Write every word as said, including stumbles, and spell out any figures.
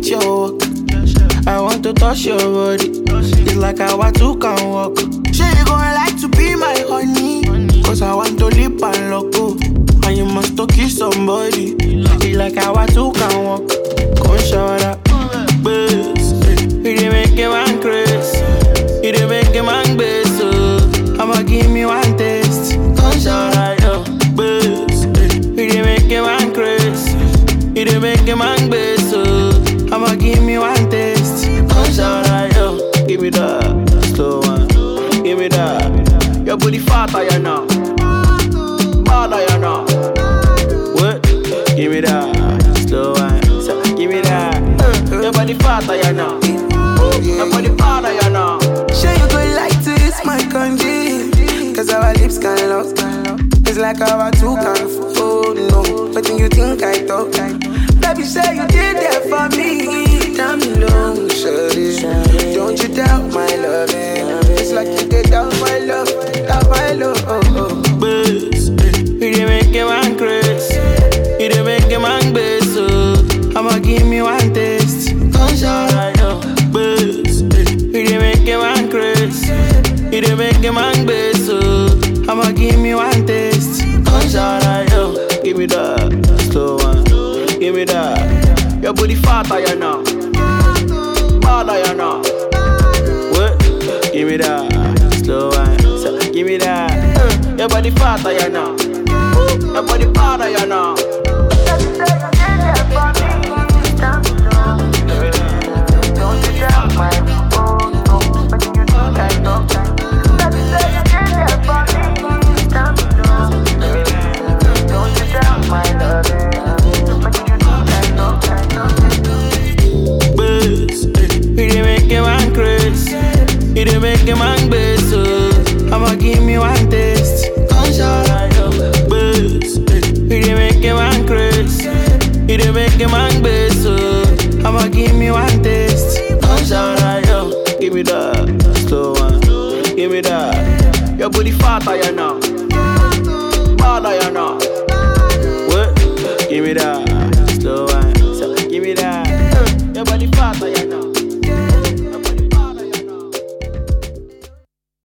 your work. I want to touch your body. It's like I want to can walk. Sure you gon' like to be my honey, cause I want to live and loco. And you must to kiss somebody. It's like I want to can walk. Come show that bass. You dey make a man crazy. You dey make a man bass. So I'ma give me one taste. Come show that yo bass. You dey make a man crazy. You dey make a man bass. So I'ma give me one taste. Come show that yo. Give me that slow one. Give me that. Your booty fatter, you know. Badder, you know. What? Give me that slow one. So, give me that. Your body fatter, you know. Your body fatter, you know. Sure you go like to it's my country, cause our lips can love. It's like our two can fold, no. But then you think I talk. Baby, say you did that for me. Tell me long, shawty. Don't you doubt my loving. It's like you did doubt my love, doubt my love. Oh, oh. Bass, you dey make a man crazy. You dey make a man bass. So I'ma give me one taste. Come show that yo. Bass, you dey make a man crazy. You dey make a man bass. So I'ma give me one taste. Come show that yo. Give me that slow one. Give me that. Your booty fatter, you know. Badder, you know. What? Give me that slow one. So, give me that. Your body fatter, you know. Your body fatter, you know. You dey make a man bass, so I'ma give me one taste. Come show that yo, bass. You dey make a man crazy. You dey make a man bass, so I'ma give me one taste. Come show that yo, give me that slow one. Give me that. Your booty fatter, you know. Badder, you know. What? Give me that